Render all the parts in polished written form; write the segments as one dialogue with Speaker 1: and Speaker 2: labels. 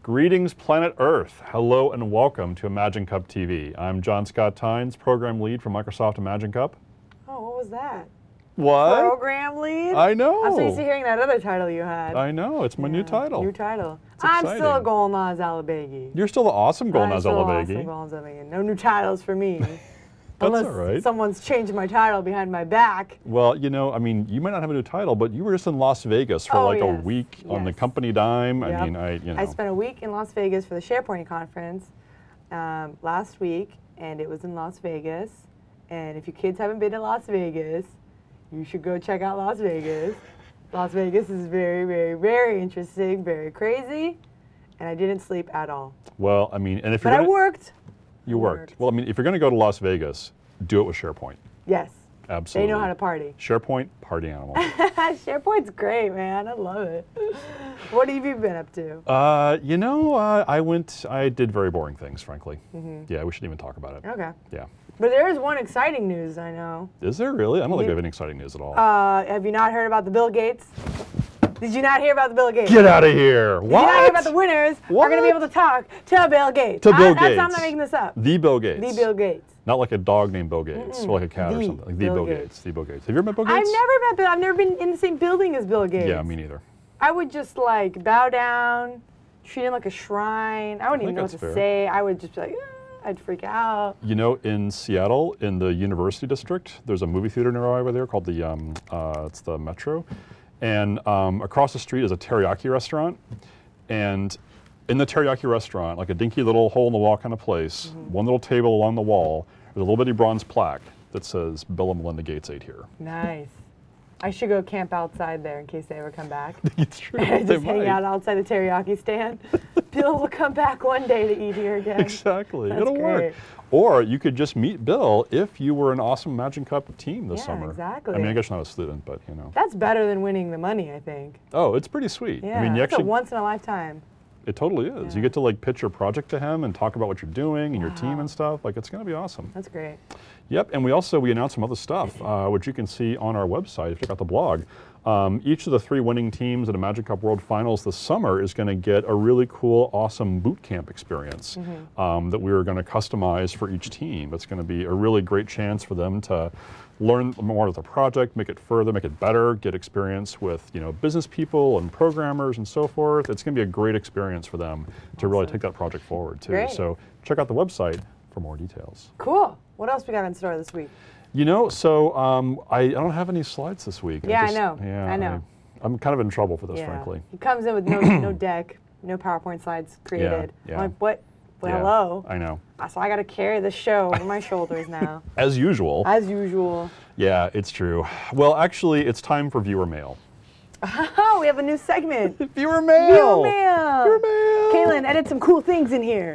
Speaker 1: Greetings, planet Earth. Hello and welcome to Imagine Cup TV. I'm John Scott Tynes, program lead for Microsoft Imagine Cup.
Speaker 2: Oh, what was that?
Speaker 1: What?
Speaker 2: Program lead?
Speaker 1: I know.
Speaker 2: I'm so used to hearing that other title you had.
Speaker 1: I know, it's my new title.
Speaker 2: New title.
Speaker 1: It's
Speaker 2: I'm
Speaker 1: exciting.
Speaker 2: still Golnaz Alabegi.
Speaker 1: You're still the awesome Golnaz
Speaker 2: I'm still
Speaker 1: Alabegi.
Speaker 2: awesome Golnaz Alabegi. No new titles for me.
Speaker 1: That's
Speaker 2: Unless
Speaker 1: all right.
Speaker 2: someone's changing my title behind my back.
Speaker 1: Well, you know, I mean, you might not have a new title, but you were just in Las Vegas for a week on the company dime.
Speaker 2: Yep.
Speaker 1: I mean,
Speaker 2: I spent a week in Las Vegas for the SharePoint conference last week, and it was in Las Vegas. And if you kids haven't been to Las Vegas, you should go check out Las Vegas. Las Vegas is very, very, very interesting, very crazy, and I didn't sleep at all.
Speaker 1: Well, I mean, and if you're
Speaker 2: But I worked.
Speaker 1: You worked. Well, I mean, if you're going to go to Las Vegas, do it with SharePoint.
Speaker 2: Yes.
Speaker 1: Absolutely.
Speaker 2: They know how to party.
Speaker 1: SharePoint, party animal.
Speaker 2: SharePoint's great, man. I love it. What have you been up to?
Speaker 1: You know, I did very boring things, frankly. Yeah, we shouldn't even talk about it.
Speaker 2: Okay.
Speaker 1: Yeah.
Speaker 2: But there is one exciting news, I know.
Speaker 1: Is there really? I don't think we have any exciting news at all.
Speaker 2: Have you not heard about the Bill Gates? Did you not hear about the Bill Gates?
Speaker 1: Get out of here. What?
Speaker 2: Did you not hear about the winners are going to be able to talk to Bill Gates?
Speaker 1: To Bill Gates.
Speaker 2: I'm not making this up.
Speaker 1: The Bill Gates.
Speaker 2: The Bill Gates.
Speaker 1: Not like a dog named Bill Gates or like a cat or something. Like the Bill Gates. The Bill Gates. Have you ever met Bill Gates?
Speaker 2: I've never met Bill. I've never been in the same building as Bill Gates.
Speaker 1: Yeah, me neither.
Speaker 2: I would just like bow down, treat him like a shrine. I wouldn't even know what to say. I would just be like, I'd freak out.
Speaker 1: You know, in Seattle, in the University District, there's a movie theater nearby over there called the, it's the Metro. And across the street is a teriyaki restaurant. And in the teriyaki restaurant, like a dinky little hole in the wall kind of place, one little table along the wall, there's a little bitty bronze plaque that says Bill and Melinda Gates ate here.
Speaker 2: Nice. I should go camp outside there in case they ever come back.
Speaker 1: It's true.
Speaker 2: Just hang out outside the teriyaki stand. Bill will come back one day to eat here again.
Speaker 1: Exactly.
Speaker 2: That's
Speaker 1: It'll
Speaker 2: great.
Speaker 1: work. Or you could just meet Bill if you were an awesome Imagine Cup team this summer.
Speaker 2: Exactly.
Speaker 1: I mean, I guess you're not a student, but you know.
Speaker 2: That's better than winning the money, I think.
Speaker 1: Oh, it's pretty sweet.
Speaker 2: Yeah,
Speaker 1: I mean, you
Speaker 2: it's
Speaker 1: actually.
Speaker 2: a once in a lifetime.
Speaker 1: It totally is.
Speaker 2: Yeah.
Speaker 1: You get to like pitch your project to him and talk about what you're doing and your team and stuff. Like, it's going to be awesome.
Speaker 2: That's great.
Speaker 1: Yep, and we announced some other stuff, which you can see on our website if you check out the blog. Each of the 3 winning teams at Imagine Cup World Finals this summer is going to get a really cool, awesome boot camp experience that we are going to customize for each team. It's going to be a really great chance for them to learn more of the project, make it further, make it better, get experience with business people and programmers and so forth. It's going to be a great experience for them to really take that project forward too.
Speaker 2: Great.
Speaker 1: So check out the website for more details.
Speaker 2: Cool. What else we got in store this week?
Speaker 1: You know, so I don't have any slides this week.
Speaker 2: Yeah, I know.
Speaker 1: Yeah,
Speaker 2: I know.
Speaker 1: I'm kind of in trouble for this, frankly.
Speaker 2: He comes in with no deck, no PowerPoint slides created.
Speaker 1: Yeah.
Speaker 2: I'm like, what? Well,
Speaker 1: Yeah,
Speaker 2: hello.
Speaker 1: I know.
Speaker 2: So I got to carry the show over my shoulders now.
Speaker 1: As usual.
Speaker 2: As usual.
Speaker 1: Yeah, it's true. Well, actually, it's time for viewer mail.
Speaker 2: Oh, we have a new segment.
Speaker 1: Viewer mail.
Speaker 2: Viewer mail.
Speaker 1: Viewer mail.
Speaker 2: Kaylin, edit some cool things in here.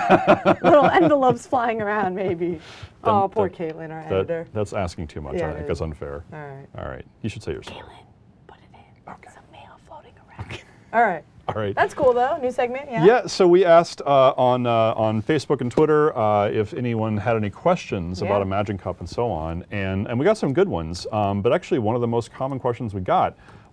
Speaker 2: Little envelopes flying around, maybe. Oh, poor Caitlin, our editor.
Speaker 1: That's asking too much.
Speaker 2: Yeah,
Speaker 1: I think
Speaker 2: it
Speaker 1: that's
Speaker 2: is.
Speaker 1: unfair.
Speaker 2: All right.
Speaker 1: All right. You should say yours.
Speaker 2: Caitlin, put it in.
Speaker 1: Okay.
Speaker 2: Some mail floating around. All right.
Speaker 1: All right.
Speaker 2: That's cool, though. New segment, yeah?
Speaker 1: Yeah, so we asked on Facebook and Twitter if anyone had any questions about Imagine Cup and so on, and we got some good ones. But actually, one of the most common questions we got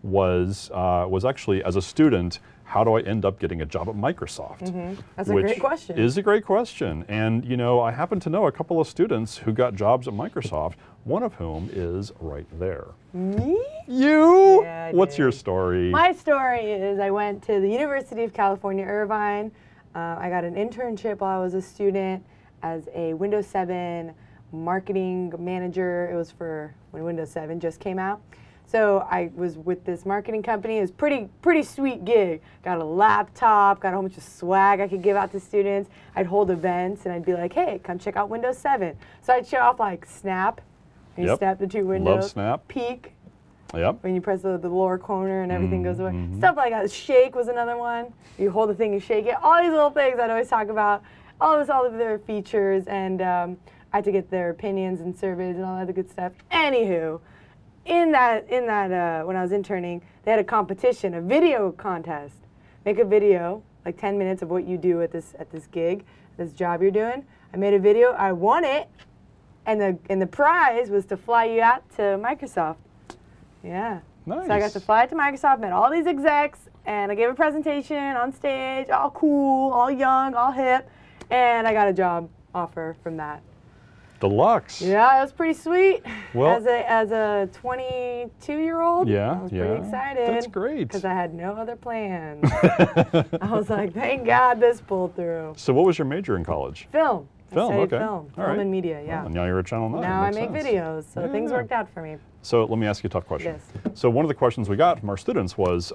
Speaker 1: was actually, as a student, how do I end up getting a job at Microsoft?
Speaker 2: That's a great question.
Speaker 1: Is a great question. And I happen to know a couple of students who got jobs at Microsoft, one of whom is right there.
Speaker 2: Me?
Speaker 1: You?
Speaker 2: Yeah, I
Speaker 1: What's
Speaker 2: did.
Speaker 1: your story?
Speaker 2: My story is I went to the University of California, Irvine. I got an internship while I was a student as a Windows 7 marketing manager. It was for when Windows 7 just came out. So I was with this marketing company. It was pretty sweet gig. Got a laptop, got a whole bunch of swag I could give out to students. I'd hold events and I'd be like, hey, come check out Windows 7. So I'd show off like Snap. You snap the 2 windows.
Speaker 1: Love Snap.
Speaker 2: Peek.
Speaker 1: Yep.
Speaker 2: When you press the lower corner and everything goes away. Stuff like that. Shake was another one. You hold the thing and shake it. All these little things I'd always talk about. All of their features, and I had to get their opinions and surveys and all that other good stuff. Anywho, in that when I was interning, they had a competition, a video contest. Make a video, like 10 minutes of what you do at this gig, this job you're doing. I made a video. I won it, and the prize was to fly you out to Microsoft. Yeah.
Speaker 1: Nice.
Speaker 2: So I got to fly to Microsoft, met all these execs, and I gave a presentation on stage, all cool, all young, all hip, and I got a job offer from that.
Speaker 1: Deluxe.
Speaker 2: Yeah, it was pretty sweet.
Speaker 1: Well-
Speaker 2: as a 22-year-old,
Speaker 1: Yeah,
Speaker 2: I was
Speaker 1: yeah.
Speaker 2: pretty excited.
Speaker 1: That's great.
Speaker 2: Because I had no other plans. I was like, thank God this pulled through.
Speaker 1: So what was your major in college?
Speaker 2: Film.
Speaker 1: Film,
Speaker 2: I studied
Speaker 1: okay.
Speaker 2: film.
Speaker 1: All
Speaker 2: Film
Speaker 1: right.
Speaker 2: and media, yeah.
Speaker 1: Well, now you're at Channel 9.
Speaker 2: Now I
Speaker 1: Makes
Speaker 2: make
Speaker 1: sense.
Speaker 2: videos, so things
Speaker 1: Yeah.
Speaker 2: worked out for me.
Speaker 1: So let me ask you a tough question.
Speaker 2: Yes.
Speaker 1: So one of the questions we got from our students was,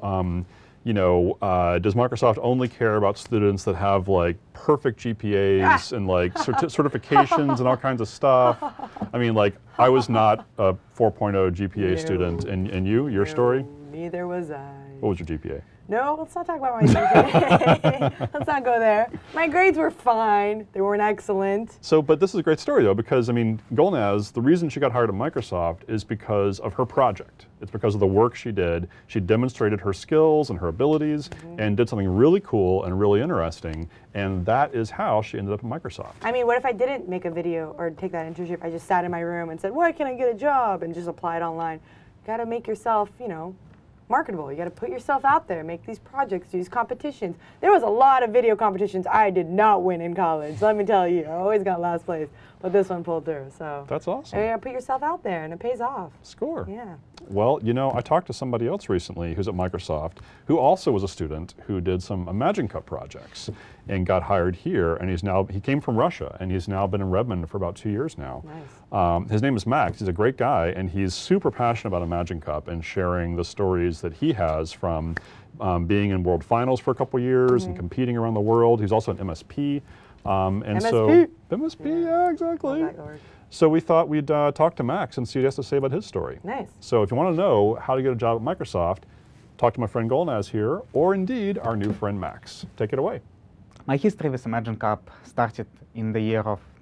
Speaker 1: does Microsoft only care about students that have like perfect GPAs and like certifications and all kinds of stuff? I mean, like I was not a 4.0 GPA
Speaker 2: No.
Speaker 1: student, and your story?
Speaker 2: Neither was I.
Speaker 1: What was your GPA?
Speaker 2: No, let's not talk about my GPA. Let's not go there. My grades were fine. They weren't excellent.
Speaker 1: So, but this is a great story though, because I mean, Golnaz, the reason she got hired at Microsoft is because of her project. It's because of the work she did. She demonstrated her skills and her abilities and did something really cool and really interesting. And that is how she ended up at Microsoft.
Speaker 2: I mean, what if I didn't make a video or take that internship? I just sat in my room and said, where can I get a job? And just applied online. You got to make yourself, marketable. You got to put yourself out there, make these projects, do these competitions. There was a lot of video competitions I did not win in college. Let me tell you, I always got last place, but this one pulled through. So
Speaker 1: That's awesome.
Speaker 2: you got to put yourself out there, and it pays off.
Speaker 1: Score.
Speaker 2: Yeah.
Speaker 1: Well, I talked to somebody else recently who's at Microsoft who also was a student who did some Imagine Cup projects and got hired here, and he came from Russia, and he's now been in Redmond for about 2 years now.
Speaker 2: Nice.
Speaker 1: His name is Max. He's a great guy, and he's super passionate about Imagine Cup and sharing the stories that he has from being in World Finals for a couple years and competing around the world. He's also an MSP.
Speaker 2: MSP.
Speaker 1: MSP, yeah, exactly.
Speaker 2: Love that word.
Speaker 1: So we thought we'd talk to Max and see what he has to say about his story.
Speaker 2: Nice.
Speaker 1: So if you want to know how to get a job at Microsoft, talk to my friend Golnaz here, or indeed our new friend Max. Take it away.
Speaker 3: My history with Imagine Cup started in the year of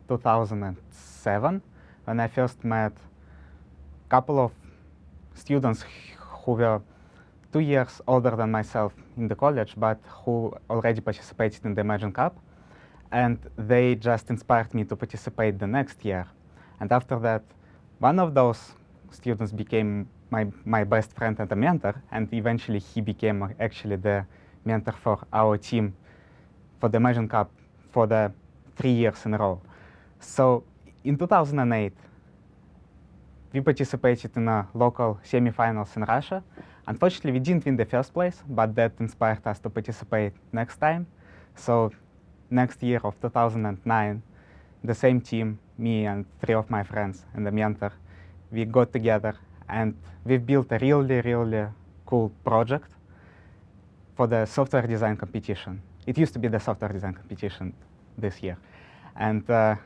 Speaker 3: 2007 when I first met a couple of students who were 2 years older than myself in the college, but who already participated in the Imagine Cup. And they just inspired me to participate the next year. And after that, one of those students became my best friend and a mentor, and eventually he became actually the mentor for our team for the Imagine Cup for the 3 years in a row. So in 2008, we participated in a local semifinals in Russia. Unfortunately, we didn't win the first place, but that inspired us to participate next time. So next year of 2009, the same team, me and 3 of my friends and the mentor, we got together and we built a really, really cool project for the software design competition. It used to be the software design competition this year. And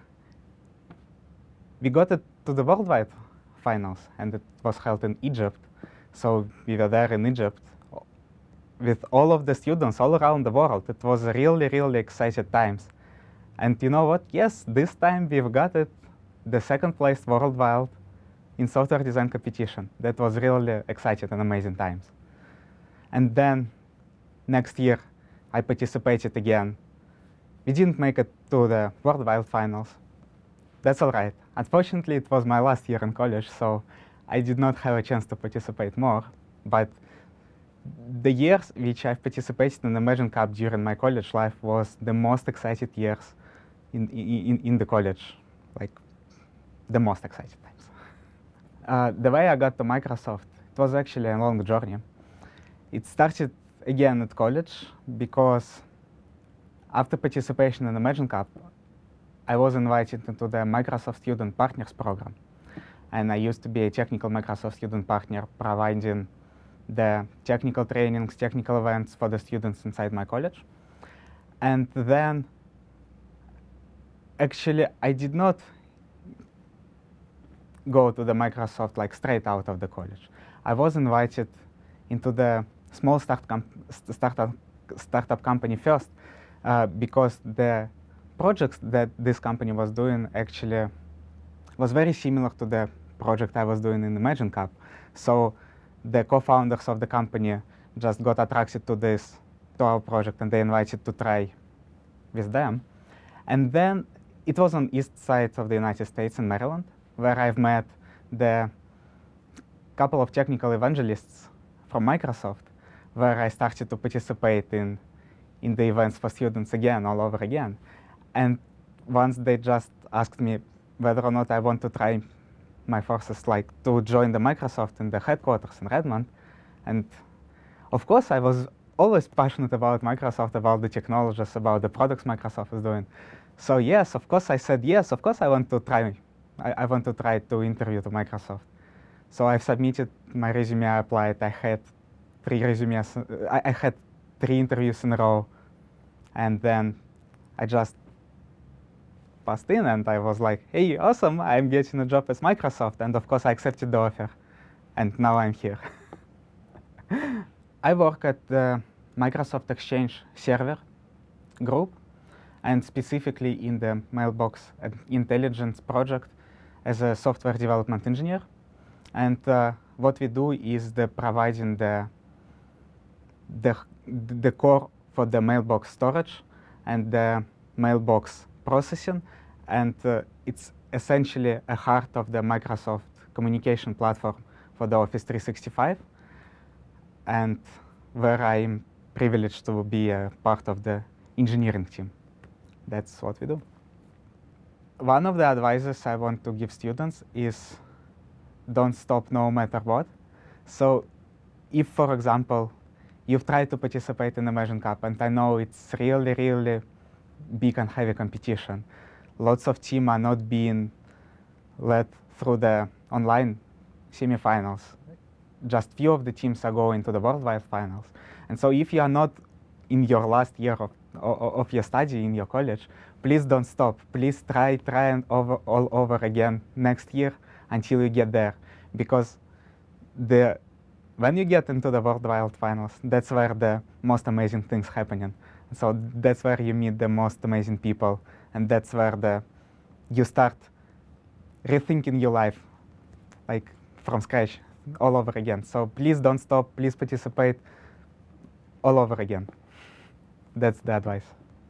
Speaker 3: we got it to the worldwide finals, and it was held in Egypt. So we were there in Egypt with all of the students all around the world. It was really, really exciting times. And you know what? Yes, this time we've got it, the second place worldwide in software design competition. That was really exciting and amazing times. And then next year, I participated again. We didn't make it to the worldwide finals. That's all right. Unfortunately, it was my last year in college, so I did not have a chance to participate more. But the years which I've participated in the Imagine Cup during my college life was the most exciting years in the college, like the most exciting times. The way I got to Microsoft, it was actually a long journey. It started again at college because after participation in the Imagine Cup, I was invited into the Microsoft Student Partners program. And I used to be a technical Microsoft student partner, providing the technical trainings, technical events for the students inside my college. And then, actually, I did not go to the Microsoft like straight out of the college. I was invited into the small startup company first because the projects that this company was doing actually was very similar to the project I was doing in Imagine Cup. So the co-founders of the company just got attracted to our project, and they invited to try with them. And then it was on east side of the United States in Maryland, where I've met the couple of technical evangelists from Microsoft, where I started to participate in the events for students again, all over again. And once they just asked me whether or not I want to try my forces, like to join the Microsoft in the headquarters in Redmond. And of course, I was always passionate about Microsoft, about the technologies, about the products Microsoft is doing. So yes, of course, I said yes. Of course, I want to try. I want to try to interview to Microsoft. So I've submitted my resume. I applied. I had 3 resumes. I had 3 interviews in a row, and then I just passed in, and I was like, "Hey, awesome! I'm getting a job at Microsoft." And of course, I accepted the offer, and now I'm here. I work at the Microsoft Exchange server group, and specifically in the Mailbox and Intelligence project as a software development engineer. And what we do is providing the core for the Mailbox storage and the Mailbox processing, and it's essentially a heart of the Microsoft communication platform for the Office 365, and where I'm privileged to be a part of the engineering team. That's what we do. One of the advices I want to give students is don't stop no matter what. So if, for example, you've tried to participate in the Imagine Cup, and I know it's really, really big and heavy competition. Lots of teams are not being led through the online semifinals. Just few of the teams are going to the worldwide finals. And so if you are not in your last year of your study in your college, please don't stop. Please try and all over again next year until you get there. Because when you get into the worldwide finals, that's where the most amazing things happening. So that's where you meet the most amazing people, and that's where you start rethinking your life, like from scratch, all over again. So please don't stop. Please participate all over again. That's the advice.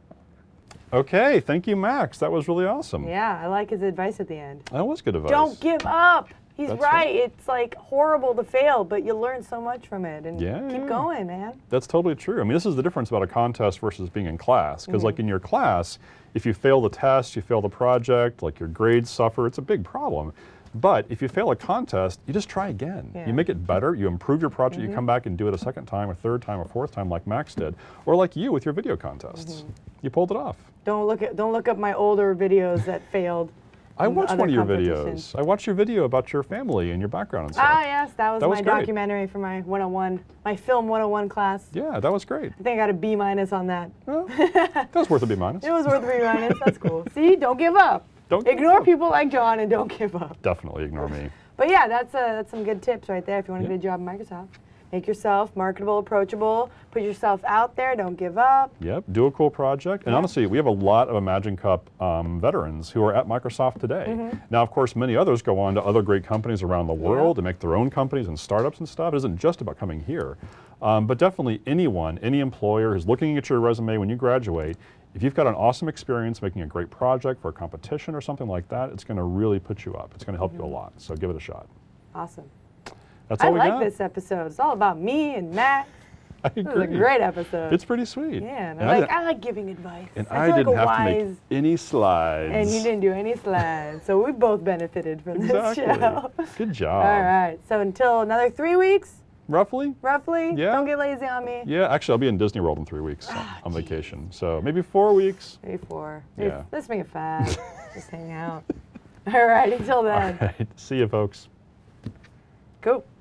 Speaker 1: Okay, thank you, Max. That was really awesome.
Speaker 2: Yeah, I like his advice at the end.
Speaker 1: That was good advice.
Speaker 2: Don't give up. He's
Speaker 1: That's
Speaker 2: right.
Speaker 1: right.
Speaker 2: It's like horrible to fail, but you learn so much from it, and
Speaker 1: Yeah.
Speaker 2: keep going, man.
Speaker 1: That's totally true. I mean, this is the difference about a contest versus being in class. Because like in your class, if you fail the test, you fail the project, like your grades suffer, it's a big problem. But if you fail a contest, you just try again.
Speaker 2: Yeah.
Speaker 1: You make it better, you improve your project, you come back and do it a second time, a third time, a fourth time like Max did. Or like you with your video contests. You pulled it off.
Speaker 2: Don't look up my older videos that failed.
Speaker 1: I
Speaker 2: in
Speaker 1: watched
Speaker 2: other
Speaker 1: one of your
Speaker 2: competitions.
Speaker 1: videos. I watched your video about your family and your background and stuff.
Speaker 2: Ah, yes, that was my
Speaker 1: great.
Speaker 2: documentary for my 101, my film 101 class.
Speaker 1: Yeah, that was great.
Speaker 2: I think I got a B- on that.
Speaker 1: Well, that was worth a B-.
Speaker 2: It was worth a B-. That's cool. See, don't give up.
Speaker 1: Don't give
Speaker 2: Ignore
Speaker 1: up.
Speaker 2: people like John and don't give up.
Speaker 1: Definitely ignore me.
Speaker 2: But yeah, that's some good tips right there if you want to get a job at Microsoft. Make yourself marketable, approachable, put yourself out there, don't give up.
Speaker 1: Yep, do a cool project. And honestly, we have a lot of Imagine Cup veterans who are at Microsoft today. Now, of course, many others go on to other great companies around the world and make their own companies and startups and stuff. It isn't just about coming here. But definitely anyone, any employer who's looking at your resume when you graduate, if you've got an awesome experience making a great project for a competition or something like that, it's going to really put you up. It's going to help you a lot. So give it a shot.
Speaker 2: Awesome.
Speaker 1: That's
Speaker 2: I
Speaker 1: all we
Speaker 2: like
Speaker 1: got.
Speaker 2: this episode. It's all about me and Matt.
Speaker 1: I
Speaker 2: It was a
Speaker 1: agree.
Speaker 2: great episode.
Speaker 1: It's pretty sweet.
Speaker 2: Yeah, and
Speaker 1: And
Speaker 2: I like giving advice.
Speaker 1: And
Speaker 2: I
Speaker 1: I
Speaker 2: feel
Speaker 1: didn't
Speaker 2: like a
Speaker 1: have to
Speaker 2: wise,
Speaker 1: make any slides.
Speaker 2: and you didn't do any slides, so we both benefited from
Speaker 1: Exactly.
Speaker 2: this show.
Speaker 1: Good job.
Speaker 2: All right, so until another 3 weeks,
Speaker 1: Roughly?
Speaker 2: roughly.
Speaker 1: Yeah.
Speaker 2: Don't get lazy on me.
Speaker 1: Yeah, actually, I'll be in Disney World in 3 weeks on vacation. So maybe 4 weeks.
Speaker 2: Maybe 4.
Speaker 1: Yeah.
Speaker 2: Let's make it 5. Just hang out. All right, until
Speaker 1: All
Speaker 2: then.
Speaker 1: right. See you, folks.
Speaker 2: Cool.